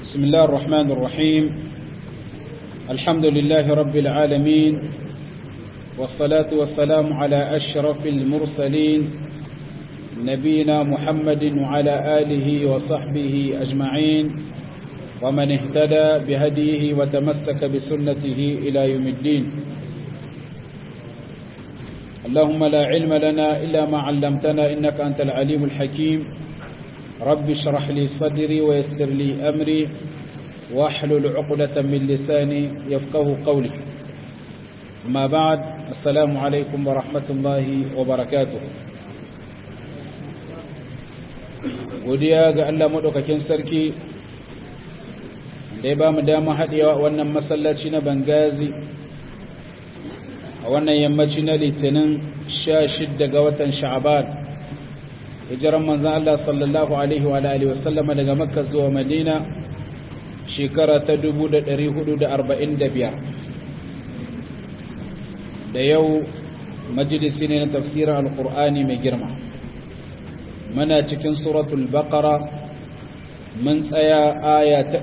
بسم الله الرحمن الرحيم. الحمد لله رب العالمين، والصلاة والسلام على أشرف المرسلين نبينا محمد وعلى آله وصحبه أجمعين، ومن اهتدى بهديه وتمسك بسنته إلى يوم الدين. اللهم لا علم لنا إلا ما علمتنا إنك أنت العليم الحكيم. رب اشرح لي صدري ويسر لي أمري واحلل عقدة من لساني يفقه قولي. ما بعد، السلام عليكم ورحمة الله وبركاته. godiya ga Allah madaukakin sarki da ya ba mu dama haɗewa wannan masallaci na Bangazi a wannan yammaci na Litinin 16 ga watan Sha'ban, hijiran manzon Allah sallallahu alaihi wa alihi wasallama daga Makka zuwa Madina shekara ta 1445, da yau majalisi ne na tafsirin alqur'ani mai girma. muna cikin suratul baqara, mun tsaya aya ta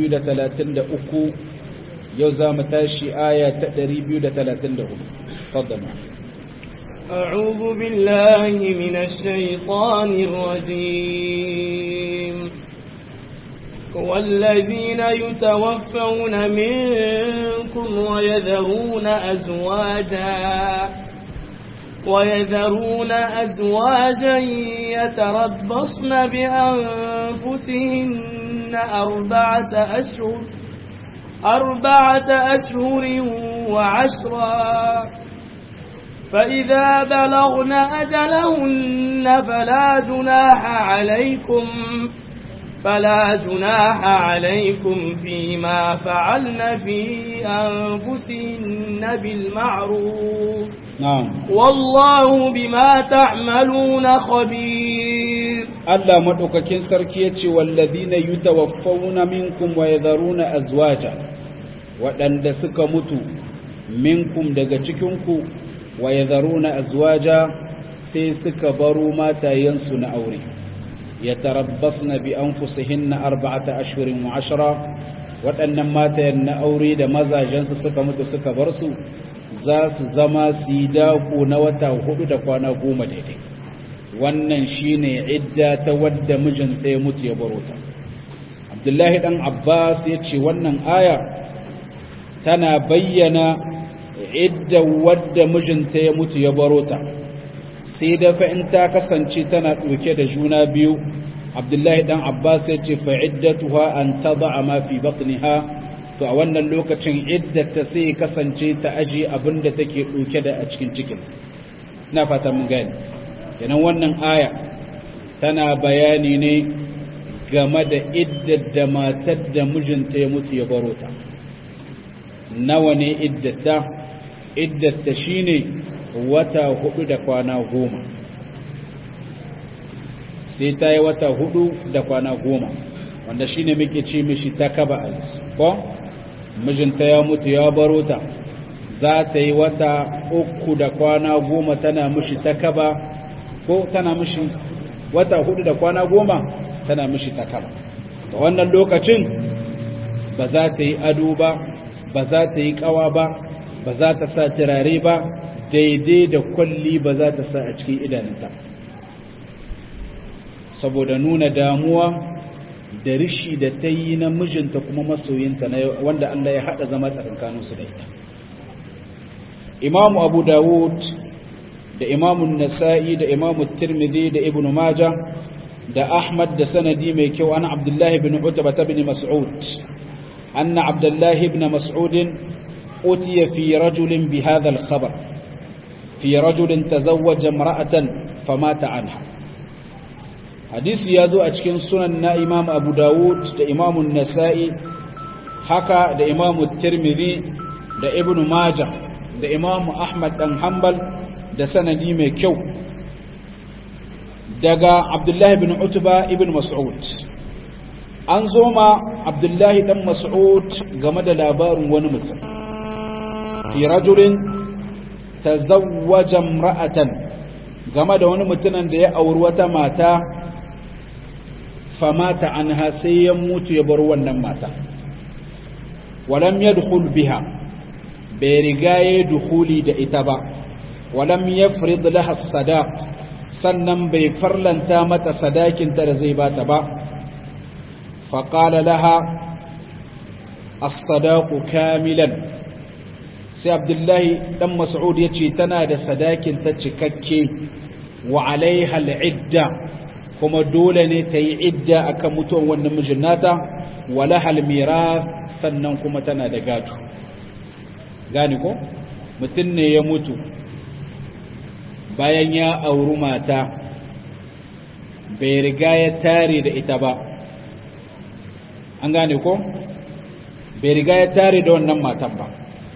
233, yau za mu tashi aya ta 234. faddama أعوذ بالله من الشيطان الرجيم. والذين يتوفون منكم ويذرون أزواجا يتربصن بأنفسهن أربعة أشهر وعشرا، فإذا بلغن أجلهن فلا جناح عليكم فيما فعلن في أنفسهن بالمعروف. نعم. والله بما تعملون خبير. Allah madaukakin sarki yace walladina yutawaffawna minkum wa yadharuna azwaja, wadanda suka mutu minkum daga cikin ku, wa yadharuna azwaja sai suka baro matayensu na aure, yatarabbasna bi anfusihinna 4 ashhurin wa 10. wadannan matayen na aure da mazajensu suka mutu suka bar su za su zama su yi dako na wata 4 da kwana 10 daidai. wannan shine idda ta wadda mijinta ya mutu ya baro ta. Abdullahi dan Abbas ya ce wannan aya tana bayyana idda wadda mijinta ya mutu ya baro ta, sai da fa in ta kasance tana ɗauke da juna biyu. Abdullahi dan Abbas ya ce fa iddatuha an tad'a ma fi batniha, to a wannan lokacin iddata sai kasance ta aje abinda take ɗauke da a cikin cikin. ina fata mun gani. kenan wannan aya tana bayani ne game da iddar da matar da mijinta ya mutu ya baro ta. nawa ne iddata? iddata shine wata 4 da kwana 10. sai ta yi wata 4 da kwana 10, wanda shine muke ce mishi takaba ko mijinta ya mutu ya baro ta, za ta yi wata 3 da kwana 10 tana mishi takaba, ko tana mishi wata 4 da kwana 10 tana mishi takaba. a wannan lokacin ba za ta yi ado ba, ba za ta yi kawa ba, ba za ta sa turare ba, daidai da kwalli ba za ta sa a cikin idanunta, saboda nuna damuwa da rishi da ta yi na mijinta kuma masoyinta wanda Allah ya haɗa zama tsakankaninsu da ita. Imamu Abu Dawud da Imamun Nasa'i da Imamun Tirmidhi da Ibn Majah da Ahmad da sanadi mai kyau an Abdullahi bin Utbah bin Mas'ud anna Abdullahi bin Mas'ud utiya fi rajulin bi hadha al-khabar, fi rajulin tazawwaja imra'atan famata anha. hadisi ya zo a cikin sunan na Imam Abu Dawud da Imamun Nasa'i, haka da Imamun Tirmidhi da Ibn Majah da Imam Ahmad dan Hanbal da sanadi mai kyau daga Abdullahi bin Utba ibn Mas'ud. an zo ma Abdullahi dan Mas'ud game da labarin wani mutum, fi rajulin tazawwaja imra'atan, game da wani mutumin da ya auri wata mata famata anha sai ya mutu ya bar wannan mata walam yadkhul biha bai riga ya dukhuli da ita ba walam yafrid laha sadaq sannan bai farlanta mata sadakin ta da zai bata ba faqala laha as-sadaqu kamilan sai Abdullahi dan Mas'ud yace tana da sadakin ta cikakke wa alaiha al-idda kuma dole ne ta yi idda akan mutuwan wannan mijin nata wala hal mirath sannan kuma tana da gado gani ko mutum ne ya mutu bayan ya auri mata bai riga ya tare da ita ba an gane ko bai riga ya tare da wannan matan ba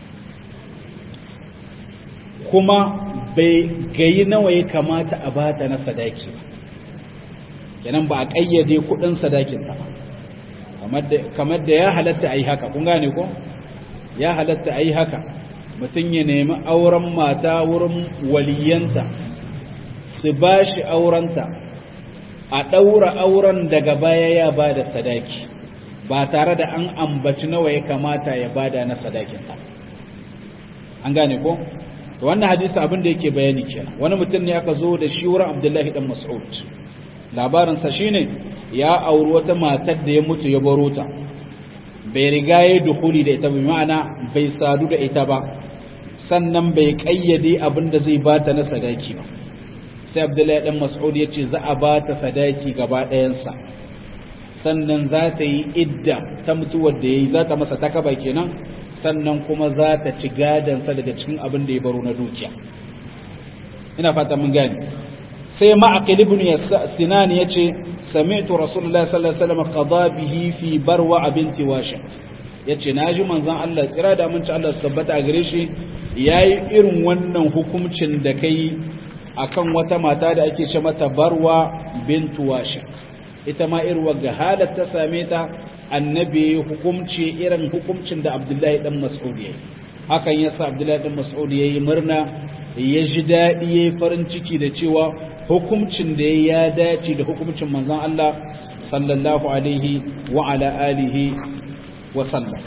kuma bai gayi nawa ya kamata a bata na sadaki ba kenan ba a kayyade kudin sadakin ta kamar da ya halatta a yi haka kun gane ko ya halatta a yi haka mutum ya nemi auren mata wurin waliyanta su ba shi aurenta a ɗaura auren daga baya ya ba da sadaki ba tare da an ambaci nawa ya kamata ya bada na sadakinta an gane ko to wannan hadisi abin da yake bayani kenan wani mutum ne aka zo da shi wurin Abdullahi dan Mas'ud labarinsa shine ya auri wata matar da ya mutu ya baro ta bai riga ya dukuli da ita ba ma'ana bai sadu da ita ba sannan bai kayyade abin da zai bata na sadaki ba sai Abdullahi dan Mas'ud ya ce za a bata sadaki gaba ɗayansa sannan za ta yi idda ta mutuwar da yayi za ta masa takaba kenan sannan kuma za ta ci gadansa daga cikin abin da ya baro na dukiya ina fata mun gane sai ma'aqil ibn sinan yace sami'tu rasulullahi sallallahu alaihi wasallam qada bihi fi barwa binti washi yace naji manzon Allah tsira da aminci Allah su tabbata a gare shi yayi irin wannan hukuncin da kai akan wata mata da ake ce mata barwa bintu washi ita ma irin wagga halar ta same ta annabi hukumci irin hukumcin da Abdullahi dan Mas'ud yayi hakan yasa Abdullahi dan Mas'ud yayi murna ya ji dadi yayi farin ciki da cewa hukumcin da ya dace da hukumcin manzon Allah sallallahu alaihi wa ala alihi wa sallam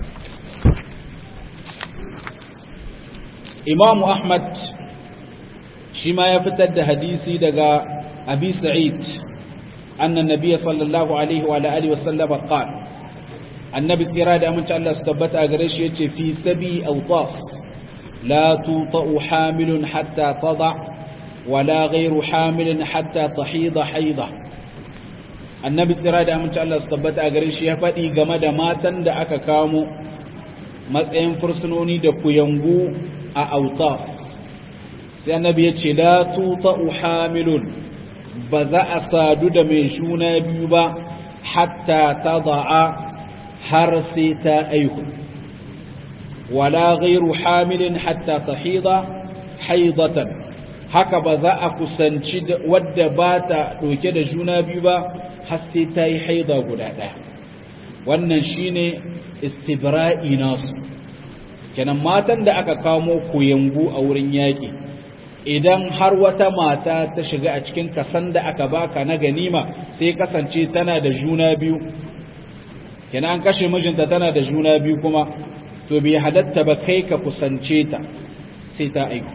Imam Ahmad shi ma ya fitar da hadisi daga Abi Sa'id أن النبي صلى الله عليه وعلى آله وسلم قال النبي سيراد أمن شاء الله استبت أغريش في سبي أوطاس لا توطأ حامل حتى تضع ولا غير حامل حتى تحيض حيضة النبي سيراد أمن شاء الله استبت أغريش يفدي غمد ماتن دا أكا كامو matsayin fursunoni da kuyangu a autas sai annabi ya ce la tuta'u hamilun ba za a sadu da mai juna biyu ba hatta ta za'a har sai ta aihu wala gairu hamilin hatta ta haidatan haka ba za a kusanci wadda ba ta ɗauke da juna biyu ba har sai ta yi haida guda ɗaya wannan shine istibra'i nasu kenan matan da aka kamo koyangu a wurin yaƙi idan har wata mata ta shiga a cikin kasan da aka baka na ganima sai kasance tana da juna biyu kenan an kashe mijinta tana da juna biyu kuma to bai halatta ba kai ka kusance ta sai ta aiku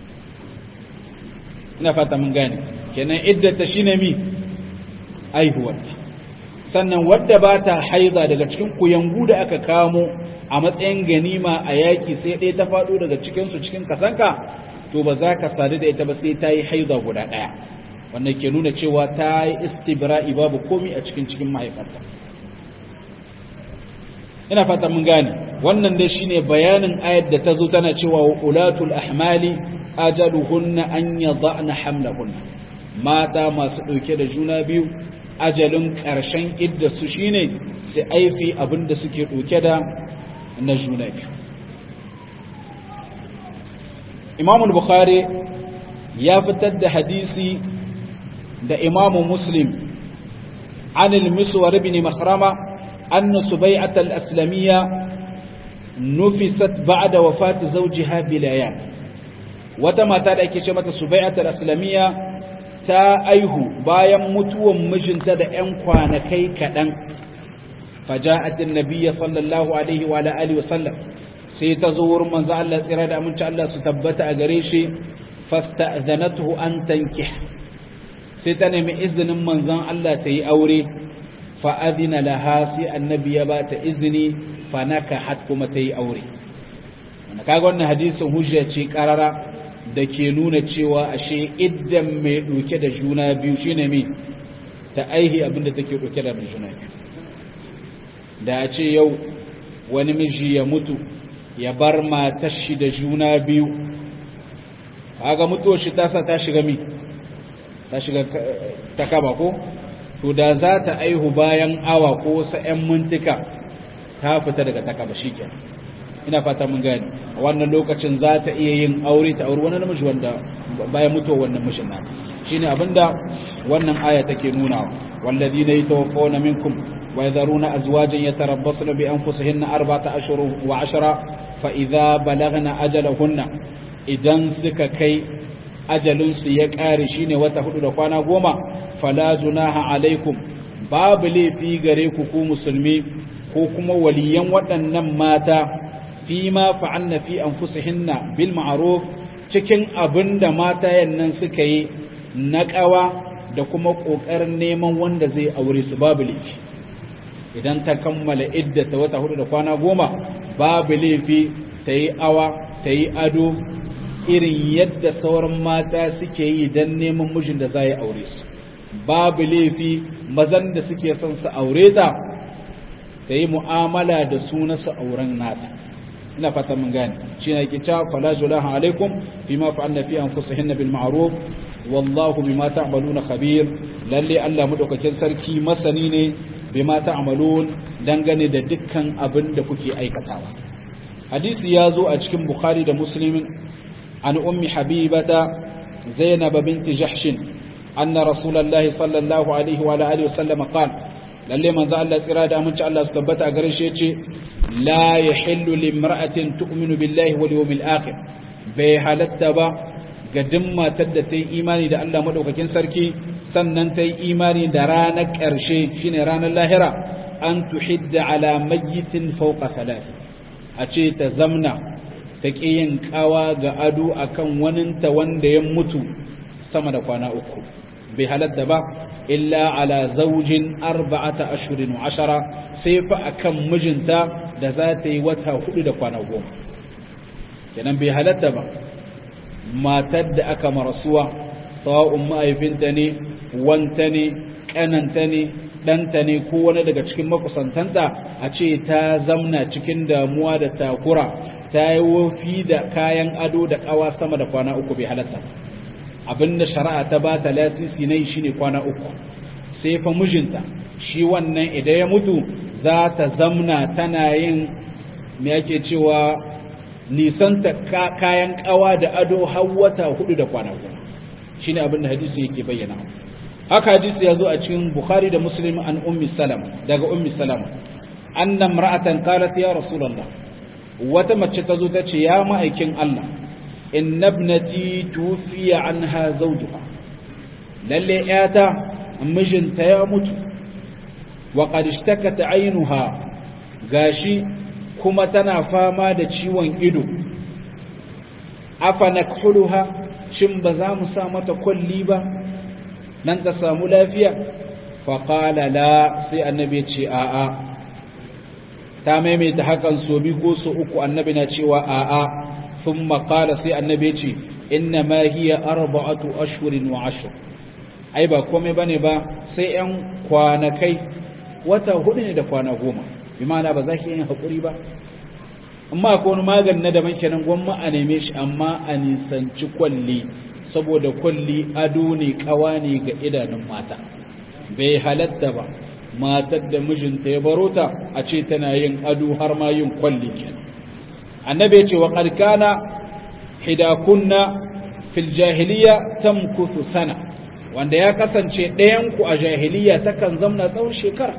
ina fata mun gane kenan iddata shine mi aihuwarta sannan wadda ba ta haiza daga cikin kuyangu da aka kamo a matsayin ganima a yaki sai ɗaya ta faɗo daga cikinsu cikin kasanka to ba za ka sadu da ita ba sai ta yi haiza guda ɗaya wannan ke nuna cewa ta yi istibra'i babu komi a cikin mahaifarta ina fata mun gane wannan dai shine bayanin ayat da ta zo tana cewa wa ulatul ahmali ajaluhunna an yadhana hamlahunna mata masu ɗauke da juna biyu ajalin ƙarshen idda su shine su aifi abinda suke ɗauke da na juna biyu Imam al-Bukhari ya fitar da hadisi da Imam Muslim an al-Miswar ibn Makhrama anna Subay'at al-Aslamiyya nufisat ba'da wafat zawjiha bilayan wata mata da ake ce mata Subay'at al-Aslamiyya ta aihu bayan mutuwan mijinta da 'yan kwanakai kaɗan faja'atin nabiyya sallallahu alaihi wa alihi wasallam sai ta zo wurin manzo Allah tsira da aminci Allah su tabbata a gare shi fasta'dhanatuhu an tankih sai ta nemi izinin manzon Allah ta yi aure fa adina laha sai annabi ya ba ta izini fa nakahat kuma ta yi aure kaga wannan hadisin hujja ce karara da ke nuna cewa ashe iddan mai ɗauke da juna biyu shine me ta aihi abinda take ɗauke da juna biyu da a ce yau wani miji ya mutu ya bar matar shi da juna biyu kaga mutuwar shi ta sa ta shiga mi ta shiga ta kaba ko to da za ta aihu bayan awa ko wasu 'yan mintika ta fita daga ta kaba shikenan ina fata mun gani a wannan lokacin za ta iya yin aure ta aure wani namiji wanda bayan mutuwa wannan mishin na shine abinda wannan aya take nuna walladina yatawaffawna minkum wa yadharuna azwajan yatarabbasna bi anfusihinna 4 ashhur wa 10 fa idha balagna ajalahunna idan suka kai ajalin su ya kare shine wata 4 da kwana 10 fala junaha alaikum babu laifi gare ku ku musulmi ko kuma waliyan waɗannan mata fima fa'alna fi anfusihinna bil ma'ruf cikin abinda mata yannan suka yi na kawa da kuma kokarin neman wanda zai aure su babu laifi idan ta kammala iddata wata 4 da kwana 10 babu laifi ta yi awa ta yi ado irin yadda sauran mata suke yi dan neman mijin da zai aure su babu laifi mazan da suke son su aure ta ta yi mu'amala da su na su auren nata ina fata mun gane shine yake cewa fala julaha alaikum bima fa'alna fi anfusihinna bil ma'ruf wallahu bima ta'maluna khabir lalle Allah madaukakin sarki masani ne bima ta'malun dangane da dukkan abin da kuke aikatawa hadisi ya zo a cikin bukhari da muslim an ummi habibata zainab binti jahsh anna rasulullahi sallallahu alaihi wa alihi wasallam qala lalle manzo Allah tsira da aminci Allah su tabbata a gare shi yace la yahillu limra'atin tu'minu billahi wal yawmil akhir bai halatta ba ga duk matar da ta yi imani da Allah madaukakin sarki sannan ta yi imani da ranar ƙarshe shine ranar lahira an tuhidda ala mayyitin fawqa thalath a ce ta zamna ta ƙi yin kawa ga ado akan waninta wanda ya mutu sama da kwana 3 bai halatta ba illa ala zaujin 4 ashhurin wa 10 sai fa akan mijinta da za ta yi wata 4 da kwana 10 kenan bai halatta ba matar da aka marasuwa sawa'un mahaifinta ne wanta ne kananta ne ɗanta ne ko wani daga cikin makusantanta a ce ta zamna cikin damuwa da takura ta yi wofi da kayan ado da ƙawa sama da kwana 3 bai halatta abinda shari'a ta ba ta lasisi ne shine kwana 3 sai fa mijinta shi wannan idan ya mutu za ta zamna tana yin me yake cewa nisanta kayan kawa da ado har wata 4 da kwana 10 shine abinda hadisi yake bayyana haka hadisi yazo a cikin bukhari da muslim an ummi salama daga ummi salama anna imra'atan qalat ya rasulullah wata mace tazo tace ya ma'aikin Allah inna ibnati tufiya anha zawjuha lalle yata mijinta ya mutu wa qad ishtakat aynuha gashi kuma tana fama da ciwon ido afa nakhuluha shin ba za mu sa mata kulli ba nan ta samu lafiya fa qala la sai annabi ya ce a'a ta maimaita hakan so bi ko so uku annabi na cewa a'a thumma qala sai annabi ya ce inna ma hiya 4 ashhurin wa 10 ai ba komai bane ba sai yan kwanakai wata 4 ne da kwana 10 bi ma'ana ba za ki yin hakuri ba amma ko wani magani na daban kenan gwamma a neme shi amma a nisanci kwalli saboda kwalli ado ne kawa ne ga idanun mata bai halatta ba matar da mijinta ya baro ta a ce tana yin ado har ma yin kwalli kenan annabi ya ce wa qad kana hidakunna fil jahiliya tamkuthu sana wanda ya kasance ɗayan ku a jahiliya takan zamna tsawon shekara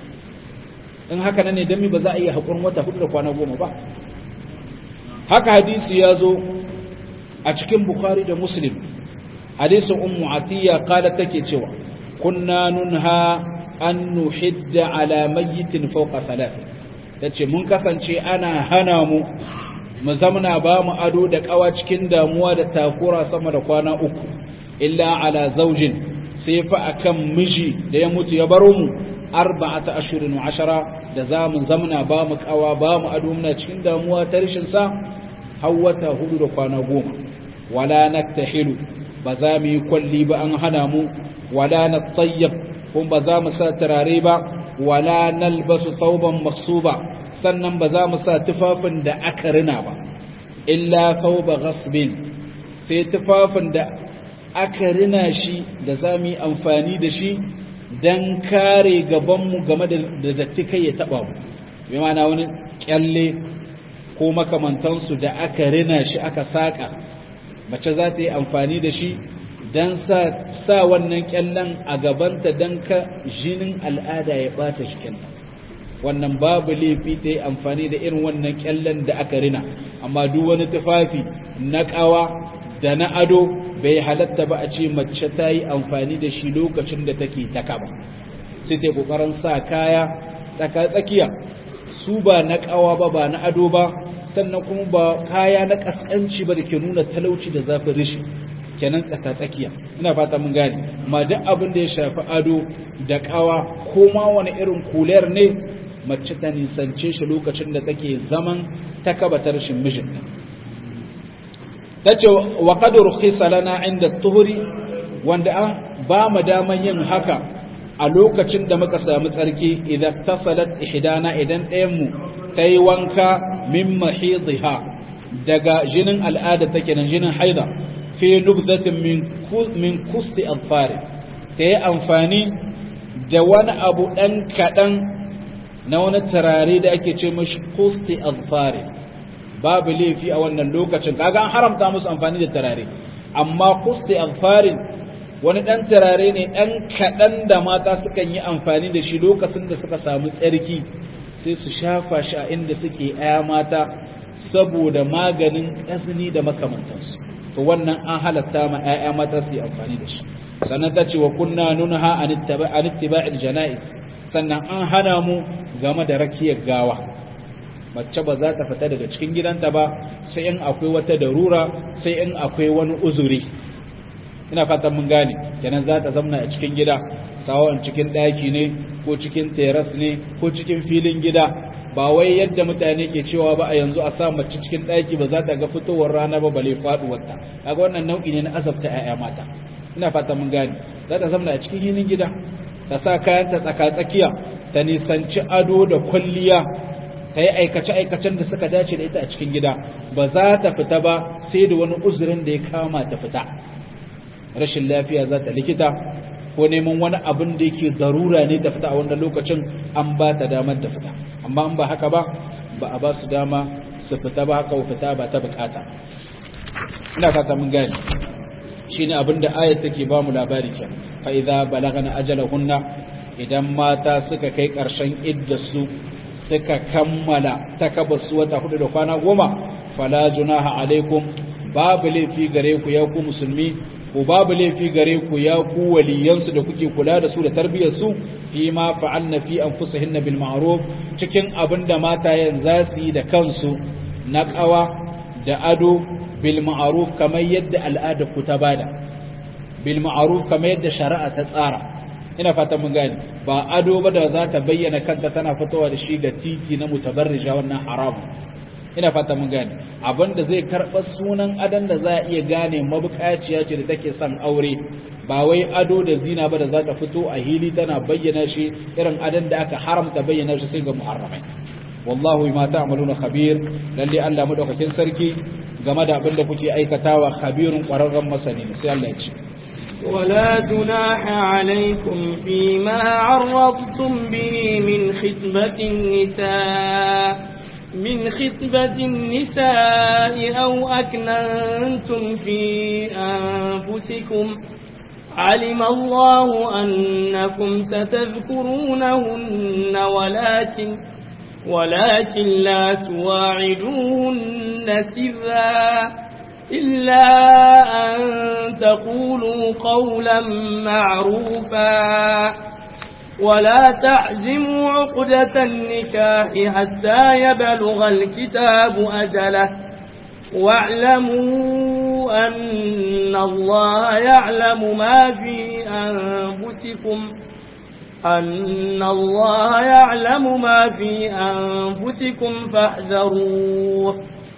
in haka nan ne dan mi ba za a iya hakurin wata 4 da kwana 10 ba haka hadisi ya zo a cikin bukhari da muslim hadisin ummu atiya qalat take cewa kunna nunha an nuhidda ala mayyitin fawqa thalath tace mun kasance ana hana mu zamana ba mu ado da kawa cikin damuwa da takura sama da kwana 3 illa ala zaujin sai fa akan miji da ya mutu ya baro mu 4 ashhurin wa 10 da zamu zamana ba mu kawa ba mu ado muna cikin damuwa ta rishin sa hawata 4 da kwana 10 wala naktahilu ba za mu yi kwalli ba an hana mu wala natayyab kuma ba za mu sa turare ba wala nalbasu thawban makhsuba sannan ba za mu sa tufafin da aka rina ba illa thawba ghasbin sai tufafin da aka rina shi da za mu yi amfani da shi dan kare gabanmu game da datti kai ya taba mu bi ma'ana wani kyalle ko makamantansu da aka rina shi aka saka mace za ta yi amfani da shi don sa wannan kyallen a gabanta don ka jinin al'ada ya bata jikin wannan babu laifi ta yi amfani da irin wannan kyallen da aka rina amma duk wani tufafi na kawa da na ado bai halatta ba a ce mace ta yi amfani da shi lokacin da take ta kaba sai ta yi kokarin sa kaya tsaka-tsakiya su ba na kawa ba na ado ba sannan kuma ba kaya na kaskanci ba da ke nuna talauci da zafin rishi kenan tsaka-tsakiya ina fata mun gane amma duk abin da ya shafi ado da kawa ko ma wani irin kulayar ne mace ta nisance shi lokacin da take zaman takaba ta rashin mijinta tace wa qad rukhisa lana inda tuhuri wanda an ba mu daman yin haka a lokacin da muka samu tsarki idan tasalat ihdana idan ɗayan mu tayi wanka min mahidha daga jinin al'ada take nan jinin haida fi nubdatin min kusti adfari ta yi amfani da wani abu ɗan kaɗan na wani turare da ake ce mashi kusti adfari babu laifi a wannan lokacin kaga an haramta musu amfani da turare amma kusti adfari wani ɗan turare ne ɗan kaɗan da mata sukan yi amfani da shi lokacin da suka samu tsarki sai su shafa shi a inda suke aya mata saboda maganin ƙazini da makamantansu to wannan an halatta ma ƴaƴa mata su yi amfani da shi sannan ta ce wa kunna nunha an ittiba'il janaiz sannan an hana mu game da rakiyar gawa mace ba za ta fita daga cikin gidanta ba sai in akwai wata darura sai in akwai wani uzuri ina fatan mun gane kenan za ta zamna a cikin gida sawan cikin daki ne ko cikin terrace ne ko cikin filin gida ba wai yadda mutane ke cewa ba a yanzu a sa mace cikin daki ba za ta ga fitowar rana ba bale faduwar ta kaga wannan nau'i ne na azabta ƴaƴa mata ina fatan mun gane za ta zamna a cikin filin gida ta sa kayan ta tsaka-tsakiya ta nisanci ado da kwalliya ta yi aikace-aikacen da suka dace da ita a cikin gida ba za ta fita ba sai da wani uzurin da ya kama ta fita rashin lafiya za ta likita ko neman wani abin da yake darura ne ta fita a wannan lokacin an ba ta damar da fita amma an ba haka ba ba a ba su dama su fita ba haka fita ba ta bukata ina fata mun gane shine abin da ayat take ba mu labari kenan fa idza balagana ajalahunna idan mata suka kai karshen iddasu suka kammala takabasu wata 4 da kwana 10 fala junaha alaikum babu laifi gare ku ya ku musulmi ko babu laifi gare ku ya ku waliyansu da kuke kula da su da tarbiyyar su fi ma fa'alna fi anfusihinna bil ma'ruf cikin abinda matayen za su yi da kansu na kawa da ado bil ma'ruf kamar yadda al'ada ku ta bada bil ma'ruf kamar yadda shari'a ta tsara ina fatan mun gane ba ado ba da za ta bayyana kanta tana fitowa da shi ga titi na mutabarrija wannan haram ina fatan mun gane abinda zai karɓa sunan adon da za a iya gane mabukaciya ce da take son aure ba wai ado da zina ba da za ta fito a hili tana bayyana shi irin adon da aka haramta bayyana shi sai ga muharramai wallahu ma ta'maluna khabir lalle Allah madaukakin sarki game da abin da kuke aikatawa khabirun ƙwararren masani sai Allah ya ce ولا جناح عليكم فيما عرضتم به من خطبة النساء أو أكننتم في أنفسكم علم الله أنكم ستذكرونهن ولكن لا تواعدوهن سرا إلا أن تقولوا قولا معروفا ولا تعزموا عقدة النكاح حتى يبلغ الكتاب أجله واعلموا أن الله يعلم ما في أنفسكم فاحذروه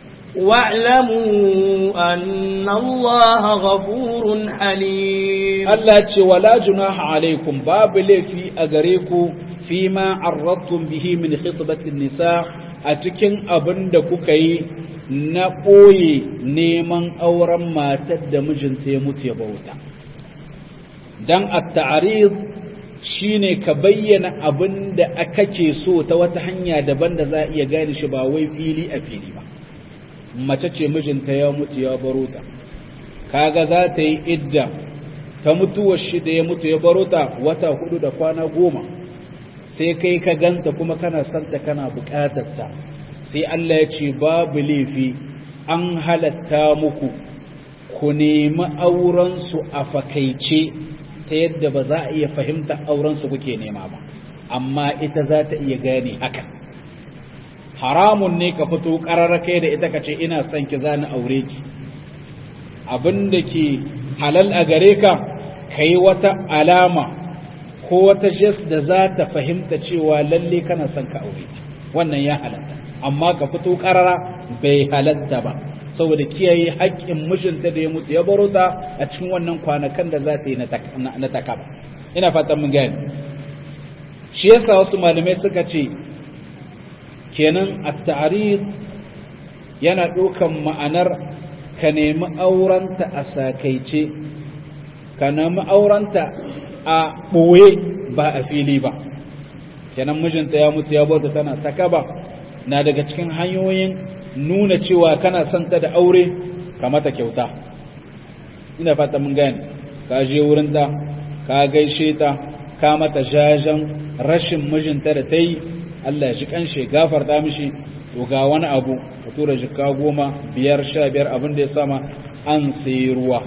واعلموا أن الله غفور حليم. Allah ce wala junaha alaikum babu laifi a gare ku fima arradtum bihi min khitbatin nisa a cikin abin da kuka yi na ɓoye neman auren matar da mijinta ya mutu ya bauta. Dan at-ta'rid shine ka bayyana abin da kake so ta wata hanya daban da za a iya gane shi ba wai fili a fili ba. Mace ce mijinta ya mutu ya baro ta, kaga za ta yi idda ta mutuwar shi da ya mutu ya baro ta wata 4 da kwana 10, sai kai ka ganta kuma kana santa kana bukatar ta, sai Allah ya ce babu laifi an halatta muku ku nemi auren su a fakaice ta yadda ba za a iya fahimta auren su kuke nema ba, amma ita za ta iya gane haka. Haramun ne ka fito ƙararra kai da ita ka ce ina son ki zani aure ki. Abin da ke halal a gare ka kai wata alama ko wata gest da za ta fahimta cewa lalle kana son ka aure ta, wannan ya halatta. Amma ka fito ƙararra bai halatta ba, saboda kiyaye haƙƙin mijinta da ya mutu ya baro ta a cikin wannan kwanakan da za ta yi na takaba. Ina fatan mun gane. Shi yasa wasu malamai suka ce kenan at-ta'rid yana ɗaukan ma'anar ka nemi aurenta a sakaice, ka nemi aurenta a ɓoye ba a fili ba. Kenan mijinta ya mutu ya bauta tana takaba na daga cikin hanyoyin nuna cewa kana santa da aure ka mata kyauta. Ina fata mun gane, ka je wurinta ka gaishe ta ka mata jajen rashin mijinta da ta yi, Allah ya ji kanshi gafarta mishi, to ga wani abu ka tura jika 10, 5, 15 abin da ya sama an sayi ruwa.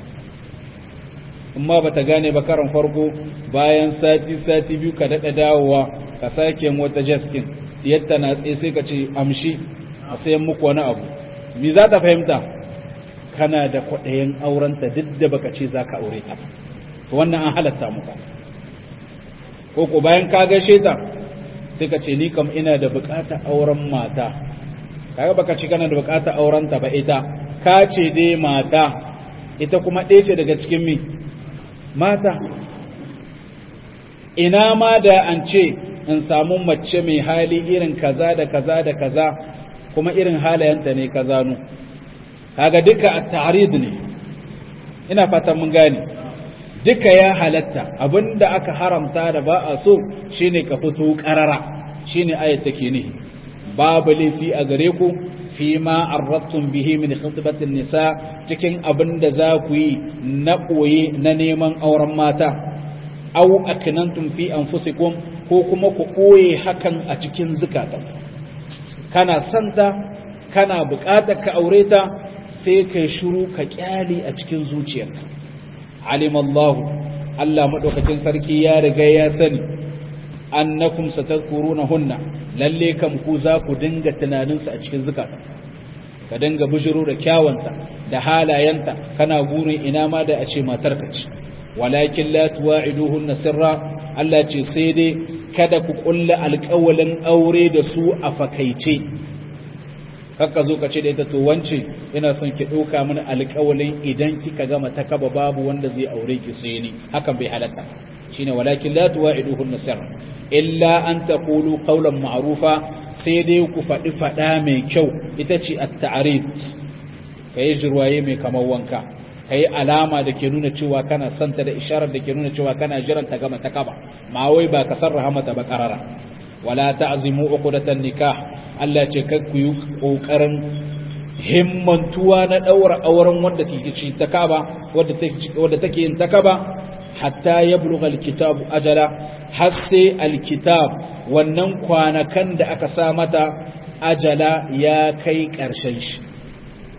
In ma bata gane ba karan farko, bayan sati biyu ka daɗa dawowa ka sake wata jaskin yadda na tsaye sai ka ce amshi a sayan muku wani abu. Me za ta fahimta? Kana da kwaɗayin aurenta duk da baka ce za ka aure ta. Wannan an halatta muku. Ko bayan ka gaishe ta sai ka ce ni kam ina da bukatar auren mata, kaga baka ci kana da bukatar auren ta ba, ita ka ce dai mata, ita kuma ɗaya ce daga cikin mata. Ina ma da an ce in samu mace mai hali irin kaza da kaza da kaza kuma irin halayenta ne kaza nu, kaga duka at-ta'rid ne. Ina fatan mun gane, duka ya halatta. Abinda aka haramta da ba a so shine ka fito karara, shine ayat take nihi. Babu laifi a gare ku fi ma arrattum bihi min khitbatin nisa, cikin abinda za ku yi na koye na neman auren mata, aw aknantum fi anfusikum, ko kuma ku koye hakan a cikin zakatan. Kana santa, kana buƙatar ka aure ta, sai kai shiru ka kyale a cikin zuciyarka. Alimallahu, Allah madaukakin sarki ya riga ya sani, annakum satadhkurunahunna, lalle kam ku za ku dinga tunaninsu a cikin zakata, ka dinga bujiro da kyawanta da halayenta, kana burin ina ma da a ce matarka ce. Walakin la tuwa'iduhunna sirra, Allah ce sai dai kada ku kulla alƙawalin aure da su a fakaice. Kakka zo ka ce da ita to wance ina son ki ɗauka mini alƙawalin idan kika gama ta kaba babu wanda zai aure ki sai ni, hakan bai halatta. Shine walakin la tuwa'iduhunna sirra illa an taqulu qawlan ma'rufa, sai dai ku faɗi faɗa mai kyau, ita ce at-ta'rid. Kai jirwaye mai kamar wanka, kai alama da ke nuna cewa kana santa da isharar da ke nuna cewa kana jiran ta gama ta kaba, ma wai ba ka sarraha mata ba qarara. Wala ta'zimu uqdatan nikah, Allah ce kar ku yi kokarin himmantuwa na daura auren wanda take ci ta kaba, wanda take yin ta kaba, hatta yablugha alkitabu ajala, har sai alkitab wannan kwanakan da aka sa mata ajala ya kai karshen shi.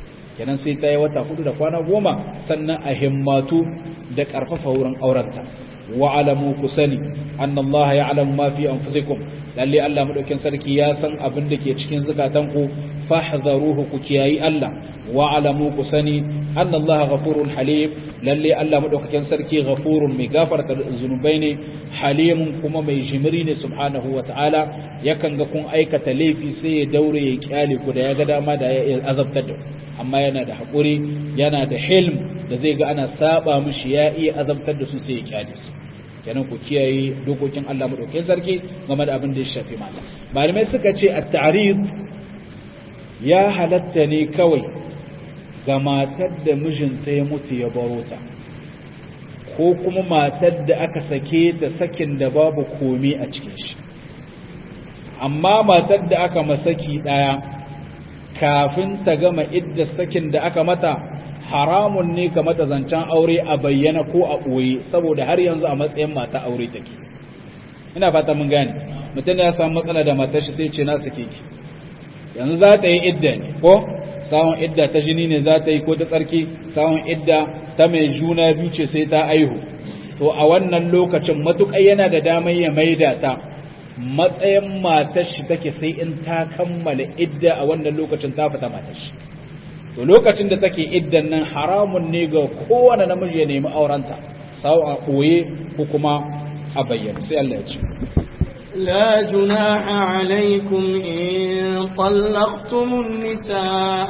kenan sai ta yi wata 4 da kwana 10 sannan a himmatu da karfafa wurin aurenta. wa alamu kusani annallaha ya'lamu ma fi anfusikum, lalle Allah madaukin sarki ya san abin da ke cikin zakatanku, fahdharuhu ku kiyayi Allah. wa alamu kusani annallaha ghafurun halim, lalle Allah madaukakin sarki ghafurun mai gafarta zunubai ne, halimun kuma mai jimiri ne subhanahu wataala. yakan ga kun aikata laifi sai ya daure ya kyale ku da ya ga dama da ya azabtar da, amma yana da hakuri, yana da hilm da zai ga ana saba mishi ya iya azabtar da su sai ya kyale su. kenan ku kiyaye dokokin Allah madaukakin sarki game da abin da ya shafi mata. malamai suka ce at-ta'rid ya halatta ne kawai ga matar da mijinta ya mutu ya baro ta, ko kuma matar da aka sake ta sakin da babu komai a cikin shi. amma matar da aka masaki daya kafin ta gama idda sakin da aka mata, haramun ne ka mata zancen aure a bayyana ko a ɓoye, saboda har yanzu a matsayin mata aure take. ina fata mun gane, mutum ya samu matsala da matar shi sai ce na sake ki, yanzu za ta yi idda ne, ko sawon idda ta jini ne za ta yi ko ta tsarki, sawon idda ta mai juna biyu ce sai ta aihu. to a wannan lokacin matuƙai yana da damar ya maida ta matsayin matar shi take, sai in ta kammala idda a wannan lokacin ta fita matar shi. to lokacin da take iddan nan haramun ne ga kowane namiji ya nemi aurenta, sawa a koye ko kuma a bayyana. sai Allah ya ce لا جناح عليكم إن طلقتم النساء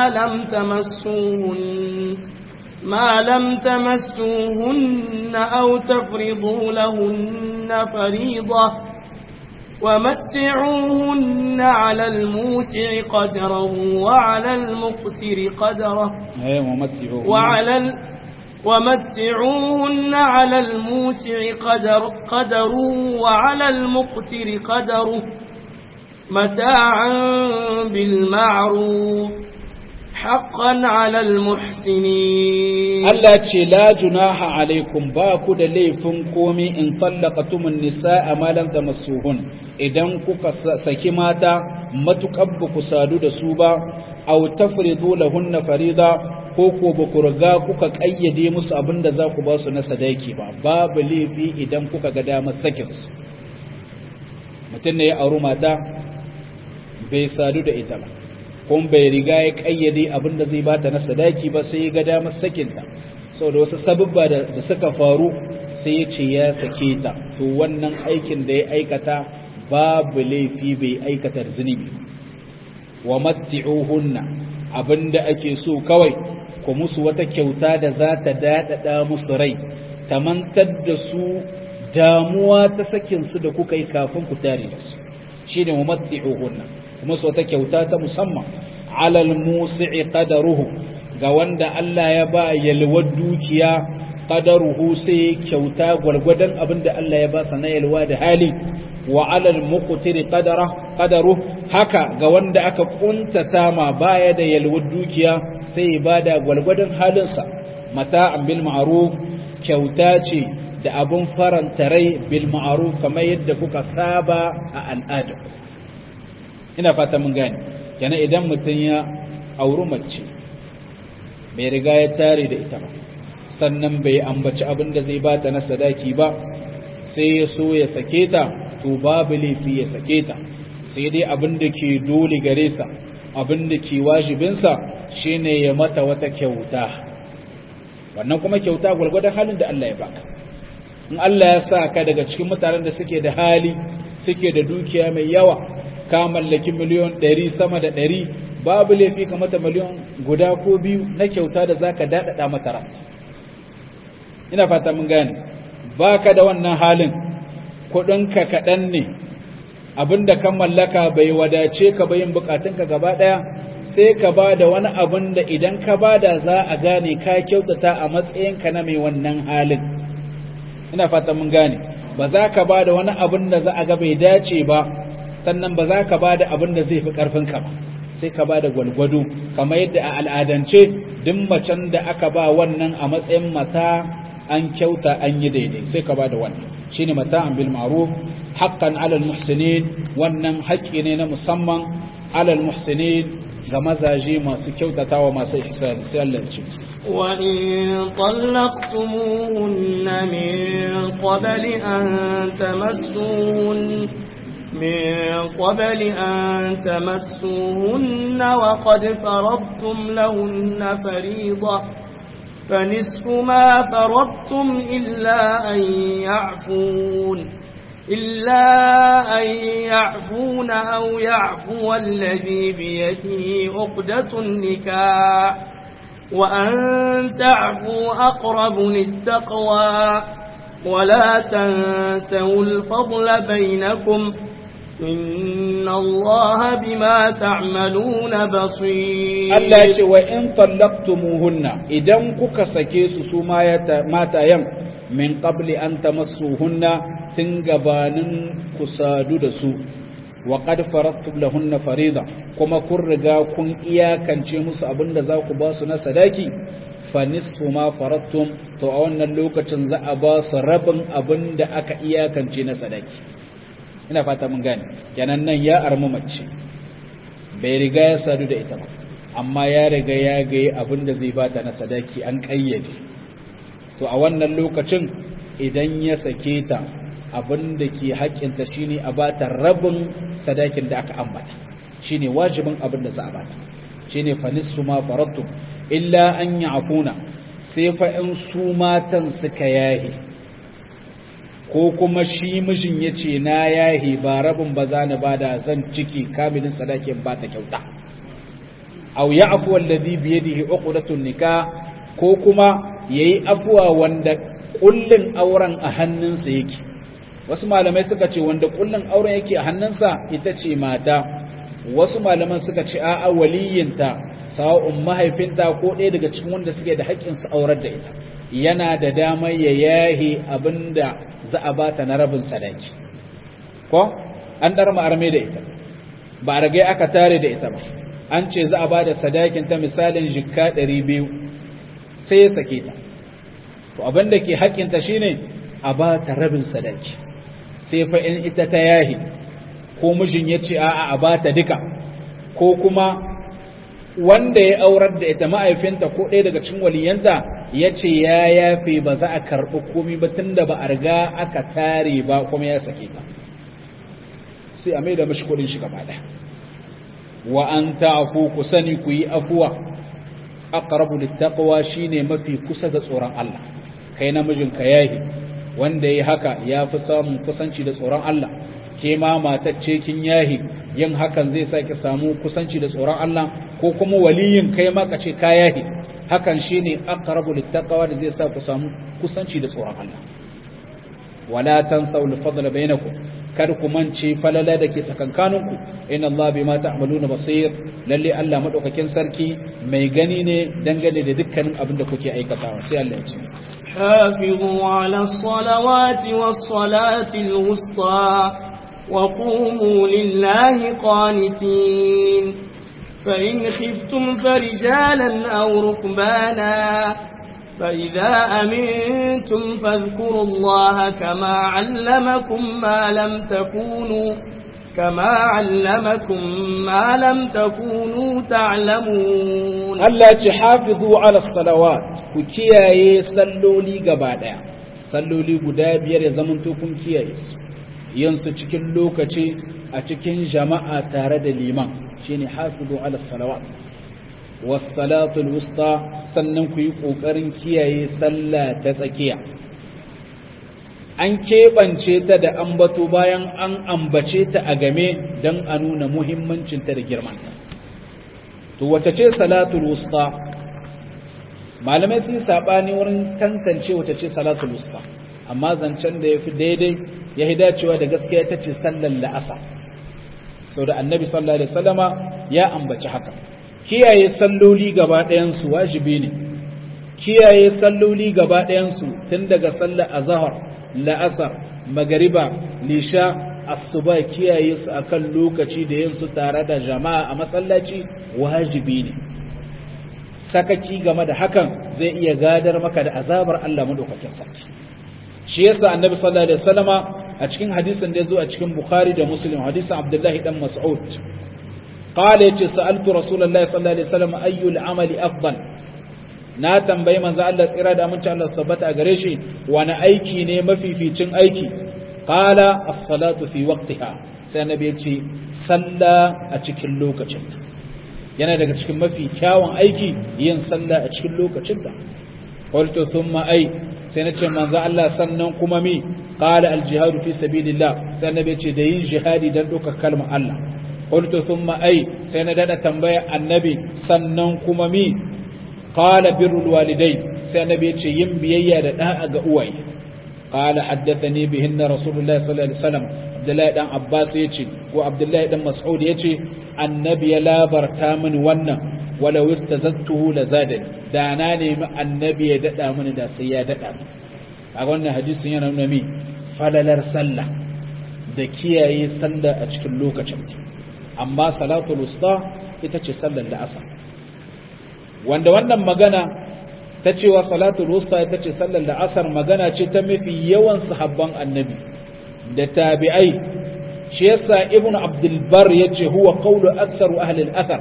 ما لم تمسوهن أو تفرضوا لهن فريضة، ومتعوهن على الموسع قدره وعلى المقتر قدره، ومتعوهن على الموسع قدره وعلى المقتر قدره متاعا بالمعروف حقا على المحسنين. Allah ce la junaha alaikum, ba ku da laifin komi in tallaqatumun nisaa ma lam tamassuhun, idan kuka saki mata matukar ba ku sadu da su ba, aw tafridu lahunna farida, ko ko ba ku riga kuka kayyade musu abinda za ku ba su na sadaki ba, babu laifi idan kuka ga damar sakin su. mutum ne ya auri mata bai sadu da ita ba, kuma bai riga ya kayyade abinda zai bata na sadaki ba, sai ya ga damar sakinta saboda wasu sababba da suka faru, sai ya ce ya sake ta. to wannan aikin da ya aikata babu laifi, bai aikata zunubi. wa matti'uhunna, abinda ake so kawai ku musu wata kyauta da za ta dadada musu rai, ta mantar da su damuwa ta sakin su da kuka yi kafin ku tare da su. shine wa matti'uhunna, musu wata kyauta ta musamman. alal musi'i qadaruhu, ga wanda Allah ya ba yalwar dukiya, qadaruhu sai kyauta gwargwadon abinda Allah ya ba sa na yalwa da hali. wa alal muqtiri qadaru, haka ga wanda aka kuntata ma baya da yalwar dukiya sai ya bada gwargwadon halinsa. mata'an bil ma'ruf, kyauta ce da abun faranta rai, bil ma'ruf kamar yadda kuka saba a al'ada. ina fata mun gane, kenan idan mutum ya auri mace bai riga ya tare da ita ba, sannan bai ambaci abin da zai bata na sadaki ba, sai ya so ya sake ta, to babu laifi ya sake ta. sai dai abin da ke dole gare sa, abin da ke wajibinsa shine ya mata wata kyauta. wannan kuma kyauta gwargwadon halin da Allah ya baka. in Allah ya sa ka daga cikin mutanen da suke da hali, suke da dukiya mai yawa, ka mallaki miliyon 100 sama da 100, babu laifi ka mata miliyon guda ko biyu na kyauta da zaka dadada mata ran. ina fata mun gane, baka da wannan halin, kudinka kadan ne, abinda kan mallaka bai wadace ka bayin bukatunka gaba daya, sai ka bada wani abin da idan ka bada za a gane ka kyautata a matsayinka na mai wannan halin. ina fata mun gane, ba za ka bada wani abin da za a ga bai dace ba, sannan ba za ka bada abin da zai fi karfinka ba, sai ka bada gwalgwado, kamar yadda a al'adance duk macen da aka ba wannan a matsayin mata an kyauta, an yi daidai, sai ka bada wannan. shine mata'an bil ma'ruf haqqan 'alal muhsinin, wannan haƙƙi ne na musamman 'alal muhsinin ga mazaje masu kyautatawa masu ihsani sai Allah ya ce wa in talaqtumuhunna min qabli an tamassuhun وقد فرضتم لهن فريضة فنصف ما فرضتم إلا أن يعفون أو يعفو الذي بيده عقدة النكاح وأن تعفوا أقرب للتقوى ولا تنسوا الفضل بينكم إن الله بما تعملون بصير الله يقول وإن طلقتموهن إذن كوكا سكيسو سوما ماتايم من قبل أن تمسوهن تنقبان كسادو دسو وقد فرضتم لهن فريضة كما كرغا كن إياكا نشيمس أبن دزاكو باسو نسداكي فنصف ما فرضتم تو أولنا اللوكا تنزع باس ربن أبن دا أكا إياكا نشينا سداكي ina fata mun gane kenan nan ya armu mace bai riga ya sadu da ita ba amma ya riga ya ga abinda zai bata na sadaki an kayyade to a wannan lokacin idan ya sake ta abinda ke haƙƙinta shine a bata rabin sadakin da aka ambata shine wajibin abinda za a bata shine fa nisfu ma faradtu illa an ya'funa sai fa in su matan suka yahi ko kuma shi mijin ya ce na yahi ba rabin ba za ni ba da zan ciki kamilin sadakin ba ta kyauta au ya afuwa alladhi bi yadihi uqdatun nikah ko kuma yayi afuwa wanda kullun auren a hannunsa yake wasu malamai suka ce wanda kullun auren yake a hannunsa ita ce mata wasu malaman suka ce a'a waliyinta sawa'un mahaifinta ko ɗaya daga cikin wanda suke da haƙƙin su aurar da ita yana da damar ya yahi abinda za a bata na rabin sadaki ko an dar ma'arme da ita ba a rage aka tare da ita ba an ce za a bada sadakin ta misalin jikka 200 sai ya sake ta to abinda ke haƙƙinta shine a bata rabin sadaki sai fa in ita ta yahi ko mijin ya ce a'a a bata duka ko kuma wanda ya aurar da ita ma'aifinta ko ɗaya daga cikin waliyanta ya ce ya yafe ba za a karɓi komi ba tun da ba a riga aka tare ba kuma ya sake ta sai a mai da mashi kudin shi gaba ɗaya wa an ta'afu ku sani ku yi afuwa aqrabu littaqwa shine mafi kusa da tsoron Allah kai namijin ka yahi wanda yayi haka ya fi samun kusanci da tsoron Allah ke ma matacce kin yahi yin hakan zai saki samu kusanci da tsoron Allah ko kuma waliyin kai ma kace ka yahi hakan shine aqrabu littaqwa da zai sa ku samu kusanci da tsoron Allah wala tansaw al-fadla bainakum kar ku mance falala dake tsakankaninku inna Allah bima ta'maluna basir lalle Allah madaukakin sarki mai gani ne dangane da dukkanin abin da kuke aikatawa sai Allah ya ce hafizu ala salawati was salati al-wusta wa qumu lillahi qanitin فإن خفتم فرجالا أو ركبانا فإذا أمنتم فاذكروا الله كما علمكم ما لم تكونوا تعلمون الله تحافظوا على الصلوات وكياي صلولي gaba daya salloli guda biyar ya zamanto kun kiyaye su yansu cikin lokaci a cikin jama'a tare da liman shine hafizu ala salawat was salatul wusta sannan ku yi kokarin kiyaye sallah ta tsakiya an kebance ta da ambato bayan an ambace ta a game dan a nuna muhimmancin ta da girman ta to wace ce salatul wusta malamai sun sabani wurin tantance wace ce salatul wusta amma zancen da yafi daidai ya hidacewa da gaskiya ta ce sallar la'asar sau da annabi sallallahu alaihi wasallama ya ambaci haka kiyaye salloli gaba ɗayansu wajibi ne kiyaye salloli gaba ɗayansu tun daga sallar azhar la'asar magariba lisha asuba kiyaye su akan lokaci da yin su tare da jama'a a masallaci wajibi ne sakaki game da hakan zai iya gadar maka da azabar Allah madaukakin sarki shi yasa annabi sallallahu alaihi wasallama a cikin hadisin da yazo a cikin Bukhari da Muslim hadisin Abdullahi dan Mas'ud qala yace sa'altu rasulullahi sallallahu alaihi wasallam ayyul amali afdal, na tambayi manzo Allah tsira da aminci Allah su tabbata a gare shi wani aiki ne mafificin aiki. Qala as-salatu fi waqtiha, sai annabi ya ce salla a cikin lokacin. Yana daga cikin mafi kyawun aiki yin salla a cikin lokacin da. Qultu thumma ay, sai nace manzo Allah sannan kuma mi? Qala al-jihadu fi sabilillah, sai annabi ya ce da yin jihadi dan dokar kalmar Allah. Qultu thumma ay, sai na dada tambaya annabi sannan kuma mi? Qala birrul walidai, sai annabi ya ce yin biyayya da da'a ga uwaye. Qala haddathani bihinna rasulullahi sallallahu alaihi wasallam, Abdullahi dan Abbas yace ko Abdullahi dan Mas'ud yace annabi ya labarta mini wannan, walau istazattuhu lazadani, da na nemi annabi ya dada mini da sai ya dada mini. A wannan hadisin yana nuna mi falalar sallah da kiyaye sallah a cikin lokacin, amma salatul wusta ita ce sallar da asar, wanda wannan magana ta cewa salatul wusta ita ce sallar da asar magana ce ta mafi yawan sahabban annabi da tabi'ai. Shi yasa ibnu abdul bar yace huwa qawlu aktsaru ahli al-athar,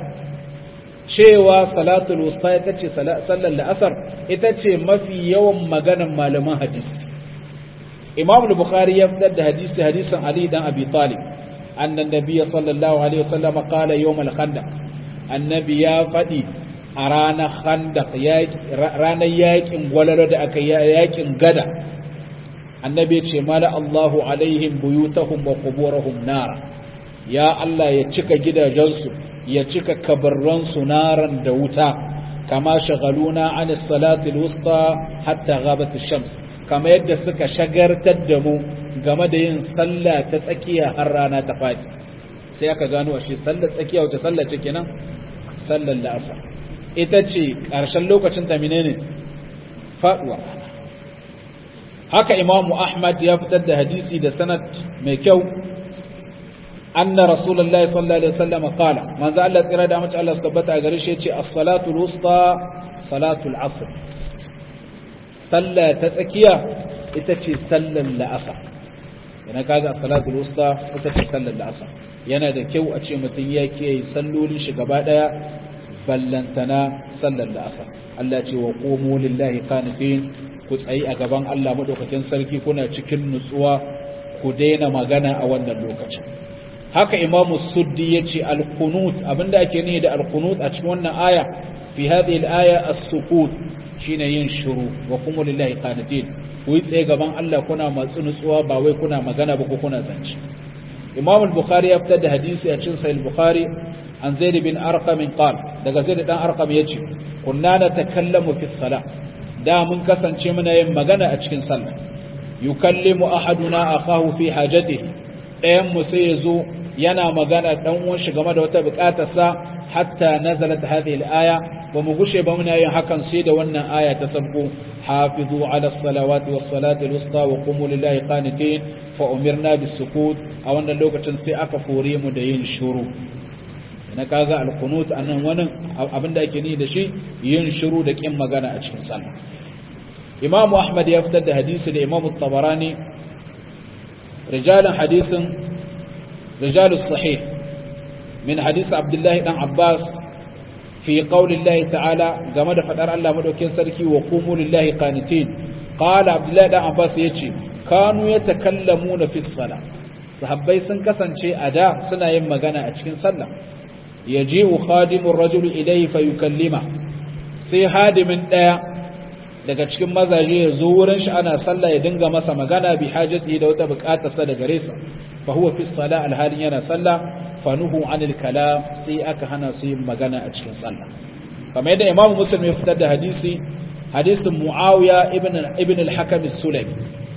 cewa salatul wusta ita ce sallar da asar ita ce mafi yawan maganan malaman hadisi. Imam al-Bukhari ya fitar da hadisin Ali dan Abi Talib, annan nabiyyi sallallahu alaihi wasallam qala yawm al-khandaq, annabi ya fadi a ranar khandaq, ranar yakin gwalalo da aka yakin gada, annabi ce mala Allahu alaihim buyutahum wa quburahum nara, ya Allah ya cika gidajensu ya cika kabarransu naran da wuta, kama shagaluna an salati al-wusta hatta ghabat ash-shams, kama yadda suka shagartar da mu game da yin sallah ta tsakiya har rana ta fadi. Sai aka gano ashe sallar tsakiya wace sallah ce kenan? Sallar la'asar ita ce ƙarshen lokacin ta menene? Faduwa. Haka Imam Ahmad ya fitar da hadisi da sanad mai kyau, anna rasulullahi sallallahu alaihi wasallam qala, manzo Allah tsira da mace Allah tabbata gare shi yace as-salatul wusta salatul asr, sallah ta tsakiya ita ce sallar la'asar. Yana kaga as-salatul wusta ita ce sallar la'asar. Yana da kyau a ce mutum ya kiyaye sallolin shi gaba daya, ballantana sallar la'asar. Allah ce wa qumu lillahi qanitin, ku tsayi a gaban Allah madaukakin sarki kuna cikin nutsuwa, ku daina magana a wannan lokacin. Haka Imam Suddi yace al-qunut, abinda ake nihi da al-qunut a cikin wannan aya, fi hadhihi al-aya as-sukut, shine yin shiru, wa qumu lillahi qanitin, ku yi tsaye gaban Allah kuna matsu nutsuwa, ba wai kuna magana ba ko kuna zance. Imam al-Bukhari ya fitar da hadisi a cikin Sahih al-Bukhari an Zaid bin Arqam qala, daga Zaid dan Arqam yace kunna natakallamu fi as-salah, da mun kasance muna yin magana a cikin sallah, yukallimu ahaduna akahu fi hajatihi, ɗayan mu sai yazo yana magana dan uwan shi game da wata bukatarsa, hatta nazalat hadhihi al-aya, ba mu gushe ba muna yin hakan sai da wannan aya ta sabko, hafizu ala as-salawati was-salati al-wusta wa qumu lillahi qanitin, fa umirna bis-sukut. A wannan lokacin sai aka fore mu da yin shuru. Na kaga al-qunut anan wannan abinda ake ni da shi yin shiru da kin magana a cikin sallah. Imam Ahmad ya fitar da hadisi da Imam Tabarani, rijalan hadisin rijalus sahih min hadisi Abdullah dan Abbas fi qaulillahi ta'ala, game da fadar Allah madaukakin sarki wa qumu lillahi qanitin. Qala Abdullah dan Abbas yace kanu yatakallamuna fi salah, sahabbai sun kasance a da suna yin magana a cikin sallah. Yaji'u khadimur rajuli ilayhi fayukallima, sai hadimin daya daga cikin mazaje ya zo wurin shi ana sallah ya dinga masa magana bi hajati da wata bukatarsa da gare sa, fa huwa fi salah alhalin yana sallah, fanuhu anil kalam, sai aka hana su yin magana a cikin sallah. Kamar yadda Imam Muslim ya fitar da hadisin Muawiya ibn al-Hakam as-Sulami.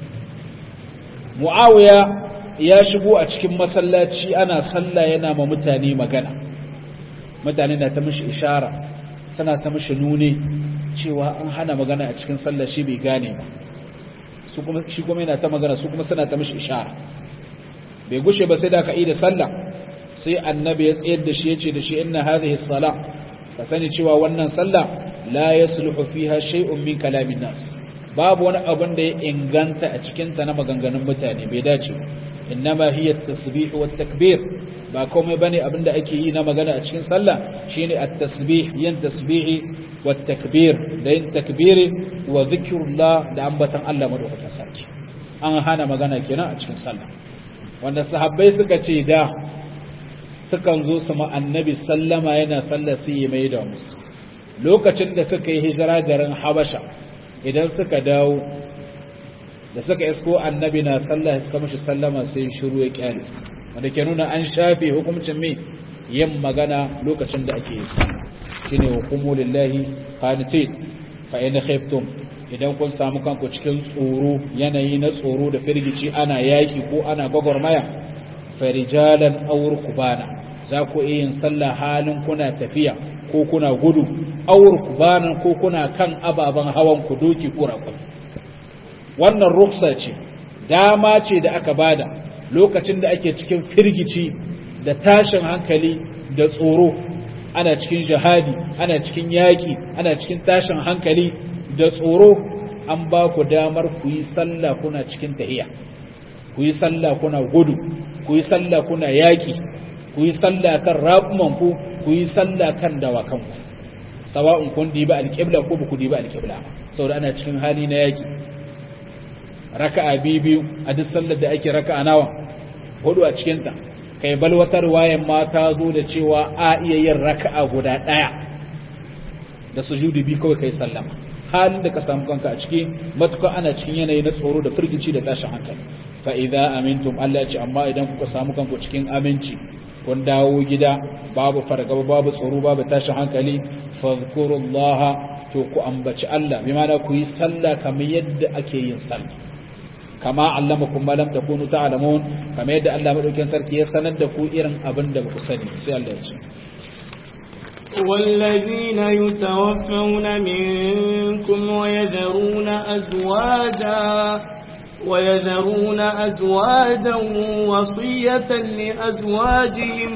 Muawiya ya shigo a cikin masallaci ana sallah yana ma mutane magana, mutane na ta mishi ishara, suna ta mishi nuni cewa an hana magana a cikin sallah, shi bai gane ba, shi kuma yana ta magana, su kuma suna ta mishi ishara. Bai gushe ba sai da aka yi da sallah, sai annabi ya tsayar da shi ya ce da shi inna hadhihi as-salah, ka sani cewa wannan sallah la yasluhu fiha shay'un min kalamin nas, babu wani abin da ya inganta a cikin ta na maganganun mutane bai dace innama hiya at-tasbih wa at-takbir ba komai bane abin da ake yi na magana a cikin sallah shine at-tasbih yin tasbihi wa at-takbir da yin takbiri wa zikrullah da ambatan Allah madaukakin sarki an hana magana kenan a cikin sallah wanda sahabbai suka ce da sukan zo su ma annabi sallama yana sallah sai ya mai da musu lokacin da suka yi hijira garin Habasha idan suka dawo da suka isko annabi na sallah suka mishi sallama sai shiru ya kyale su wanda ke nuna an shafe hukuncin me yin magana lokacin da ake yi shine hukumu lillahi qanitin fa in khiftum idan kun samu kanku cikin tsoro yanayi na tsoro da firgici ana yaki ko ana gwagwarmaya farijalan aw rukbana za ku yin sallah halin kuna tafiya ko kuna gudu aw rukbanan ko kuna kan ababan hawan ku doki ko raƙumi wannan ruksa ce dama ce da aka bada lokacin da ake cikin firgici da tashin hankali da tsoro ana cikin jihadi ana cikin yaki ana cikin tashin hankali da tsoro an ba ku damar ku yi sallah kuna cikin tahiya ku yi sallah kuna gudu ku yi sallah kuna yaki ku yi sallah kan raƙumanku ku yi sallah kan dawakanku sawa'un kun diba alƙibla ko ba ku diba alƙibla saboda ana cikin hali na yaki raka'a biyu a duk sallar da ake raka'a nawa hudu a cikin ta kai balwatar wayan ma ta zo da cewa a iya yin raka'a guda daya da sujudi bi kawai kai sallama halin da ka samu kanka a ciki matuƙa ana cikin yanayi na tsoro da firgici da tashin hankali fa idza amintum Allah ya ce amma idan kuka samu kanku cikin aminci kun dawo gida babu fargaba babu tsoro babu tashin hankali fadhkurullaha to ku ambaci Allah bi ma'ana ku yi sallah kamar yadda ake yin sallah kama allamakum ma lam takunu ta'lamun kamar yadda Allah madaukakin sarki ya sanar da ku irin abin da ku sani sai Allah ya ce والذين يتوفون منكم ويذرون أزواجا وصية لأزواجهم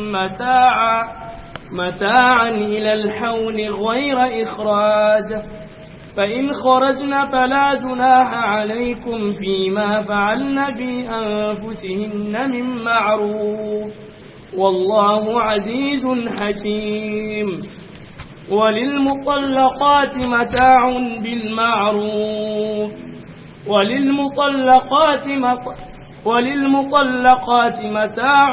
متاعا إلى الحول غير إخراج فإن خرجن فلا جناح عليكم فيما فعلن في أنفسهن من معروف والله عزيز حكيم وللمطلقات متاع بالمعروف وللمطلقات متاع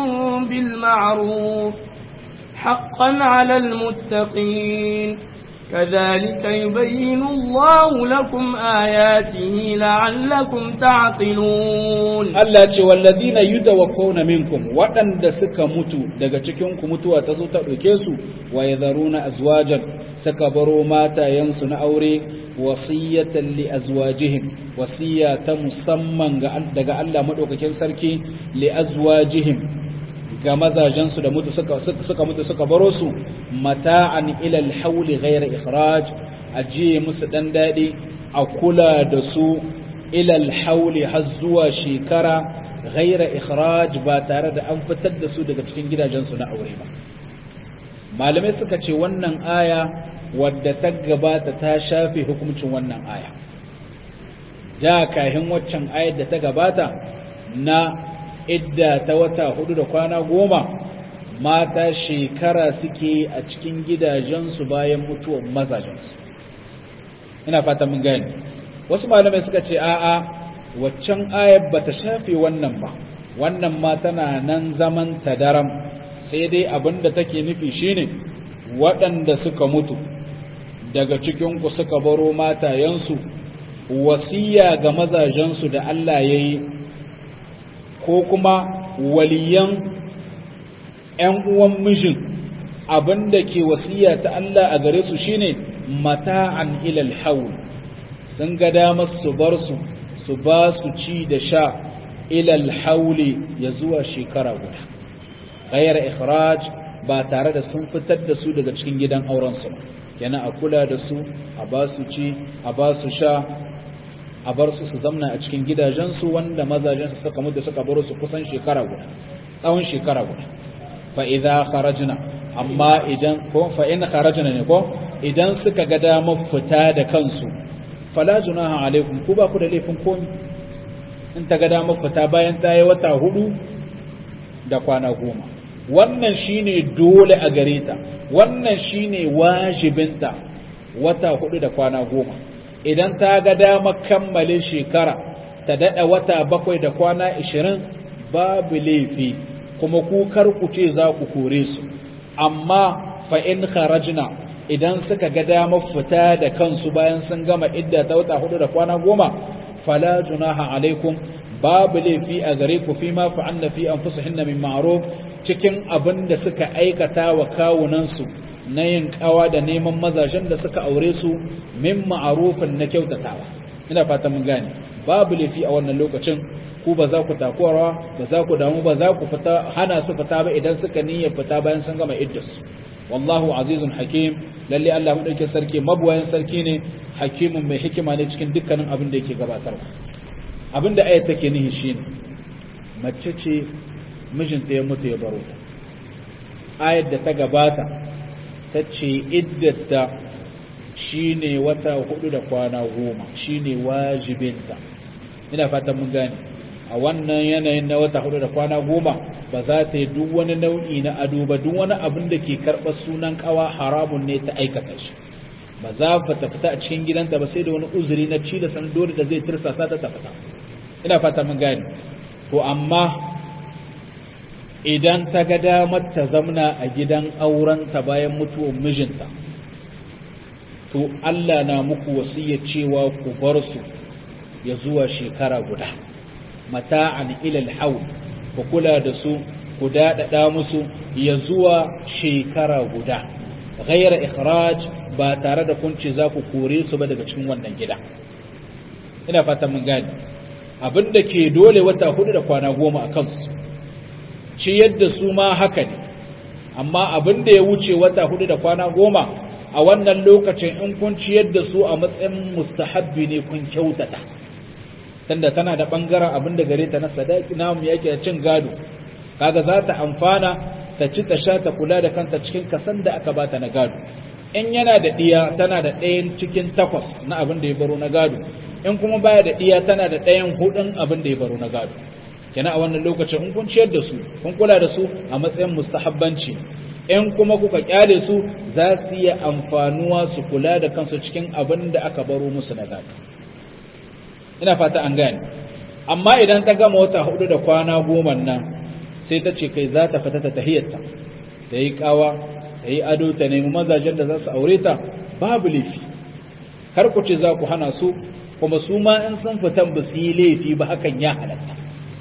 بالمعروف حقا على المتقين كذلك يبين الله لكم آياته لعلكم تعقلون Allah ce walladina yutawaffawna minkum waɗanda suka mutu daga cikin ku mutuwa ta zo ta ɗauke su wa yadharuna azwajan suka baro matayensu na aure wasiyatan li azwajihim wasiya ta musamman daga Allah madaukakin sarki li azwajihim ga mazajensu da mutu suka mutu suka baro su mata'an ila al-hawl ghayra ikhraj ajiye musu dan dadi a kula da su ila al-hawl har zuwa shekara ghayra ikhraj ba tare da an fitar da su daga cikin gidajensu na aure ba malamai suka ce wannan aya wadda ta gabata ta shafe hukuncin wannan aya da kahin waccan ayar da ta gabata na idda ta wata 4 da kwana 10 mata shekara suke a cikin gidajensu bayan mutuwar mazajensu ina fata mun gani wasu malamai suka ce a'a waccan ayar bata shafe wannan ba wannan ma tana nan zaman tadaram sai dai abinda take nufi shine waɗanda suka mutu daga cikinku suka baro matayensu wasiya ga mazajensu da Allah ya yi ko kuma waliyan ‘yan uwan mijin abinda ke wasiya ta Allah a gare su shine mata'an ilal haul sun ga damar su bar su ba su ci da sha ilal hauli ya zuwa shekara guda ghayr ikhraj ba tare da sun fitar da su daga cikin gidan aurensu kenan a kula da su a ba su ci a ba su sha a bar su zamna a cikin gidajensu wanda mazajensu suka mutu suka bar su kusan shekara guda tsawon shekara guda fa idza kharajna amma idan ko fa in kharajna ne ko idan suka ga damar fita da kansu fala junaha alaikum ku ba ku da laifin komi in ta ga damar fita bayan ta yi wata 4 da kwana 10 wannan shine dole a gare ta wannan shine wajibinta wata 4 da kwana 10 idan ta ga damar kammale shekara ta dada wata 7 da kwana 20 babu laifi kuma ku ku ce za ku kore su amma fa in kharajna idan suka ga damar fita da kansu bayan sun gama idda ta wata 4 da kwana 10 fala junaha alaikum babu laifi a gare ku fi ma fa'alna fi anfusihinna min ma'ruf cikin abin da suka aikata wa kawunan su na yin kawa da neman mazajen da suka aure su min ma'rufin na kyautatawa ina fata mun gane babu laifi a wannan lokacin ku ba za ku takurawa ba za ku damu ba za ku fita hana su fita ba idan suka niyya fita bayan sun gama iddarsu wallahu azizun hakim lalle Allah madaukakin sarki mabuwayin sarki ne hakimin mai hikima ne cikin dukkanin abin da yake gabatarwa abin da ayat take nihi shine mace ce mijinta ya mutu ya baro ta ayat da ta gabata tace iddata shine wata 4 da kwana 10 shine wajibinta ina fatan mun gane a wannan yanayin na wata 4 da kwana 10 ba za ta yi duk wani nau'i na ado ba duk wani abin da ke karɓar sunan kawa haramun ne ta aikata shi ba za ta fita a cikin gidanta ba sai da wani uzuri na ci da san dole da zai tirsasa ta fita ina fata mun gane to amma idan ta ga damar ta zamna a gidan aurenta bayan mutuwar mijinta to Allah na muku wasiyya cewa ku bar su ya zuwa shekara guda mata'an ilal haul ku kula da su ku dadada musu ya zuwa shekara guda ghayra ikhraj ba tare da kunci za ku kore su ba daga cikin wannan gida ina fata mun gane abinda ke dole wata 4 da kwana 10 a kansu ci yadda su ma haka ne amma abinda ya wuce wata 4 da kwana 10 a wannan lokacin in kun ciyar da su a matsayin mustahabbi ne kun kyautata tunda tana da bangaren abin da gare ta na sadaki namu yake cin gado kaga za ta amfana ta ci ta sha ta kula da kanta cikin kasan da aka bata na gado in yana da diya tana da ɗayan cikin 8 na abin da ya baro na gado in kuma baya da diya tana da ɗayan 4 abin da ya baro na gado kenan a wannan lokacin in kun ciyar da su kun kula da su a matsayin mustahabbanci in kuma kuka kyale su za su yi amfanuwa su kula da kansu cikin abin da aka baro musu na gado ina fata an gane amma idan ta gama wata 4 da kwana 10 nan sai ta ce kai za ta fita ta tahiyyarta ta yi kawa ta yi ado ta nemi mazajen da za su aure ta babu laifi kar ku ce za ku hana su kuma su ma in sun fitan ba su yi laifi ba hakan ya halatta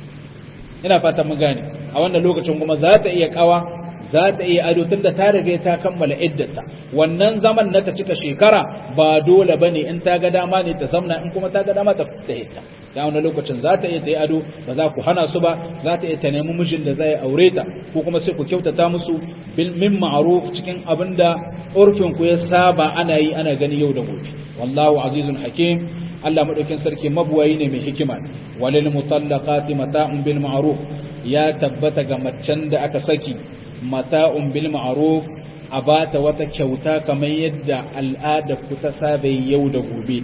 ina fata mun gane a wannan lokacin kuma za ta iya kawa za ta iya ado tun da ta riga ta kammala iddata wannan zaman na ta cika shekara ba dole bane in ta ga dama ne ta zamna in kuma ta ga dama ta fita ita da wannan lokacin za ta iya ta yi ado ba za ku hana su ba za ta iya ta nemi mijin da zai aure ta ko kuma sai ku kyautata musu bil min ma'ruf cikin abinda urfin ku ya saba ana yi ana gani yau da gobe wallahu azizun hakim Allah madaukin sarki mabuwayi ne mai hikima walil mutallaqati mata'un bil ma'ruf ya tabbata ga macen da aka saki mata'un bil ma'ruf a bata wata kyauta kamar yadda al'ada ku ta saba yau da gobe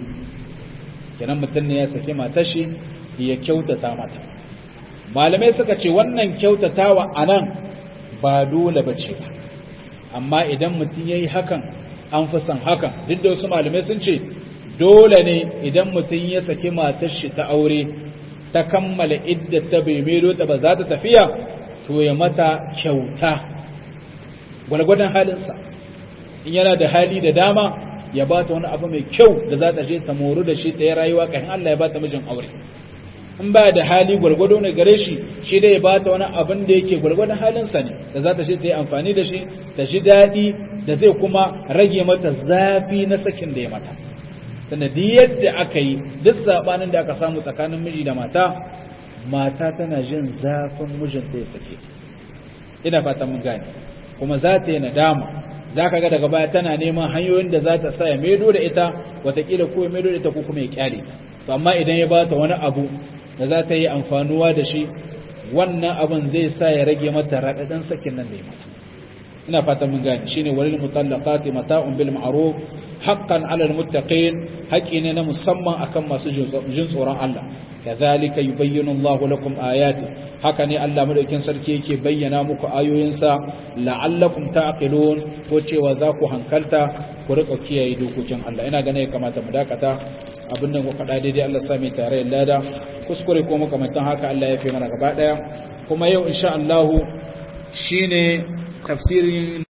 kenan mutum ne ya saki matar shi ya kyautata mata malamai suka ce wannan kyautatawa anan ba dole bace ba amma idan mutum yayi hakan an fi son hakan duk da wasu malamai sun ce dole ne idan mutum ya saki matar shi ta aure ta kammala iddata bai mero ta ba za ta tafiya to ya mata kyauta gwargwadon halinsa in yana da hali da dama ya ba ta wani abu mai kyau da za ta je ta moru da shi ta yi rayuwa kafin Allah ya ba ta mijin aure in ba da hali gwargwado ne gare shi shi dai ya ba ta wani abin da yake gwargwadon halinsa ne da za ta je ta yi amfani da shi ta ji daɗi da zai kuma rage mata zafi na sakin da ya mata sanadi yadda aka yi duk sabanin da aka samu tsakanin miji da mata mata tana jin zafin mijinta ya sake ina fatan mun gane kuma za ta yi nadama za ka ga daga baya tana neman hanyoyin da za ta sa ya maido da ita watakila ko ya maido da ita ko kuma ya kyale to amma idan ya ba ta wani abu da za ta yi amfanuwa da shi wannan abin zai sa ya rage mata raɗaɗin sakin nan da ya mata ina fatan mun gane shine walil mutallaqati mata'un bil ma'ruf haqqan 'alal muttaqin haƙi ne na musamman akan masu jin tsoron Allah kazalika yubayyinu Allahu lakum ayati haka ne Allah madaukin sarki yake bayyana muku ayoyinsa la'allakum ta'qilun ko cewa za ku hankalta ku rika kiyaye dokokin Allah ina ganin ya kamata mu dakata abin da ku faɗa daidai Allah sa mai tare lada kuskure ko makamantan haka Allah ya fi mana gaba daya kuma yau insha Allah shine tafsirin